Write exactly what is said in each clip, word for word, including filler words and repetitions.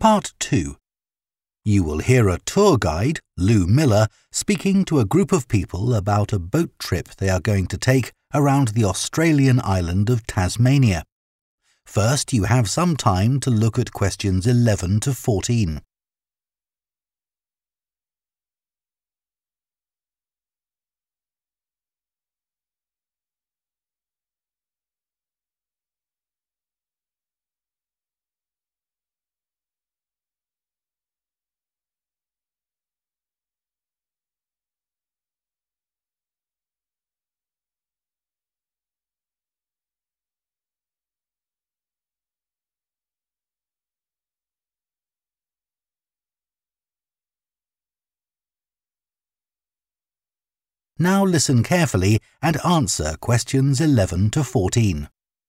Part two. You will hear a tour guide, Lou Miller, speaking to a group of people about a boat trip they are going to take around the Australian island of Tasmania. First, you have some time to look at questions eleven to fourteen. Now listen carefully and answer questions eleven to fourteen.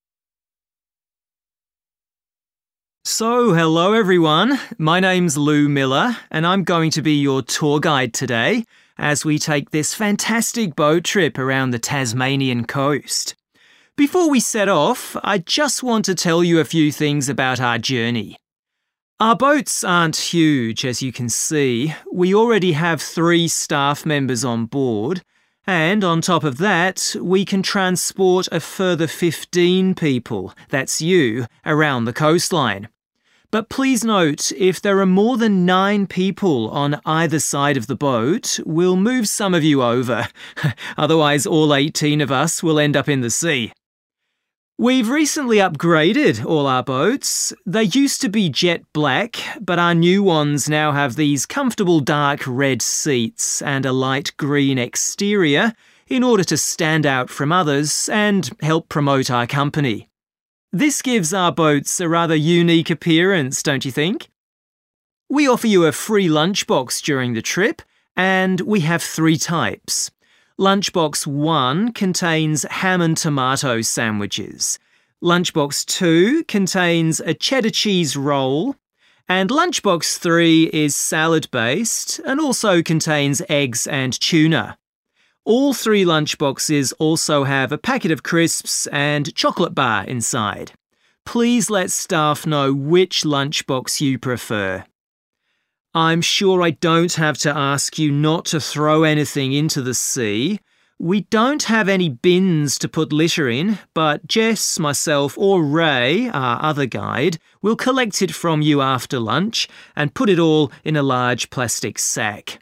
So, hello everyone. My name's Lou Miller and I'm going to be your tour guide today as we take this fantastic boat trip around the Tasmanian coast. Before we set off, I just want to tell you a few things about our journey. Our boats aren't huge, as you can see. We already have three staff members on board. And on top of that, we can transport a further fifteen people, that's you, around the coastline. But please note, if there are more than nine people on either side of the boat, we'll move some of you over. Otherwise, all eighteen of us will end up in the sea. We've recently upgraded all our boats. They used to be jet black, but our new ones now have these comfortable dark red seats and a light green exterior in order to stand out from others and help promote our company. This gives our boats a rather unique appearance, don't you think? We offer you a free lunchbox during the trip, and we have three types. Lunchbox one contains ham and tomato sandwiches. Lunchbox two contains a cheddar cheese roll. And Lunchbox three is salad-based and also contains eggs and tuna. All three lunchboxes also have a packet of crisps and chocolate bar inside. Please let staff know which lunchbox you prefer. I'm sure I don't have to ask you not to throw anything into the sea. We don't have any bins to put litter in, but Jess, myself or Ray, our other guide, will collect it from you after lunch and put it all in a large plastic sack.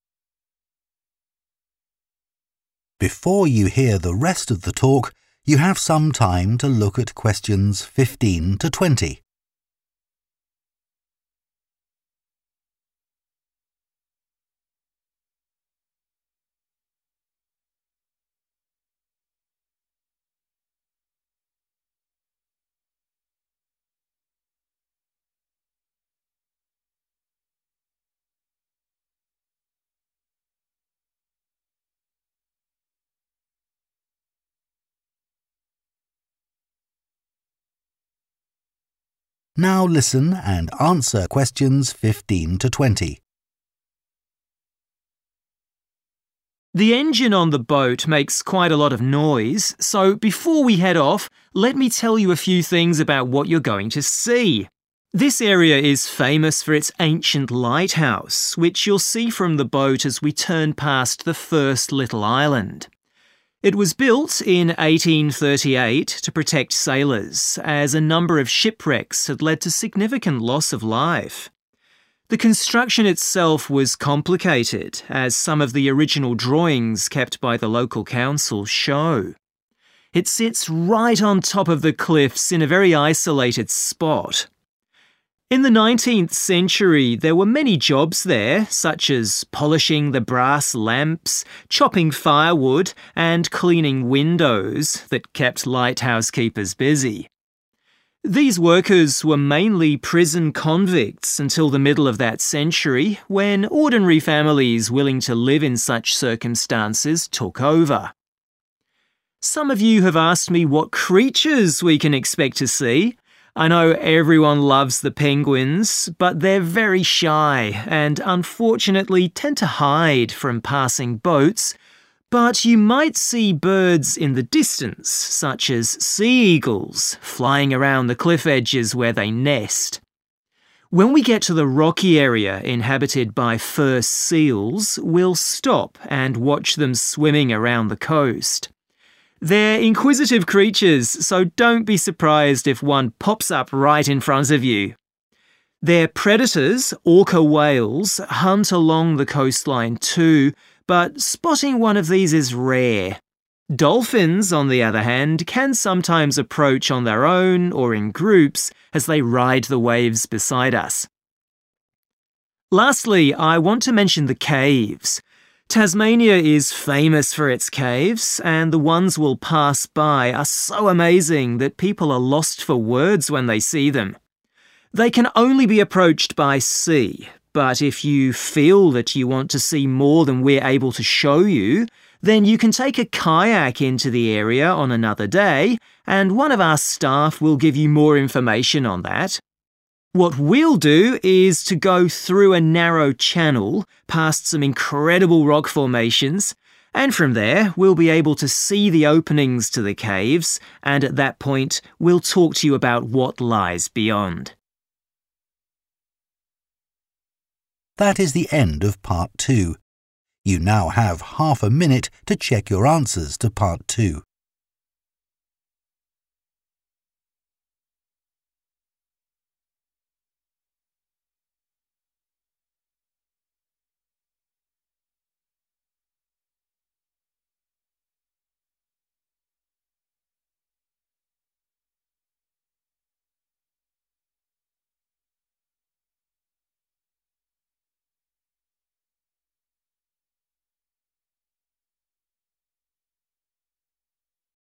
Before you hear the rest of the talk, you have some time to look at questions fifteen to twenty. Now listen and answer questions fifteen to twenty. The engine on the boat makes quite a lot of noise, so before we head off, let me tell you a few things about what you're going to see. This area is famous for its ancient lighthouse, which you'll see from the boat as we turn past the first little island. It was built in eighteen thirty-eight to protect sailors, as a number of shipwrecks had led to significant loss of life. The construction itself was complicated, as some of the original drawings kept by the local council show. It sits right on top of the cliffs in a very isolated spot. In the nineteenth century, there were many jobs there, such as polishing the brass lamps, chopping firewood, and cleaning windows that kept lighthouse keepers busy. These workers were mainly prison convicts until the middle of that century, when ordinary families willing to live in such circumstances took over. Some of you have asked me what creatures we can expect to see. I know everyone loves the penguins, but they're very shy and unfortunately tend to hide from passing boats. But you might see birds in the distance, such as sea eagles, flying around the cliff edges where they nest. When we get to the rocky area inhabited by fur seals, we'll stop and watch them swimming around the coast. They're inquisitive creatures, so don't be surprised if one pops up right in front of you. Their predators, orca whales, hunt along the coastline too, but spotting one of these is rare. Dolphins, on the other hand, can sometimes approach on their own or in groups as they ride the waves beside us. Lastly, I want to mention the caves. Tasmania is famous for its caves, and the ones we'll pass by are so amazing that people are lost for words when they see them. They can only be approached by sea, but if you feel that you want to see more than we're able to show you, then you can take a kayak into the area on another day, and one of our staff will give you more information on that. What we'll do is to go through a narrow channel past some incredible rock formations, and from there we'll be able to see the openings to the caves, and at that point we'll talk to you about what lies beyond. That is the end of part two. You now have half a minute to check your answers to part two.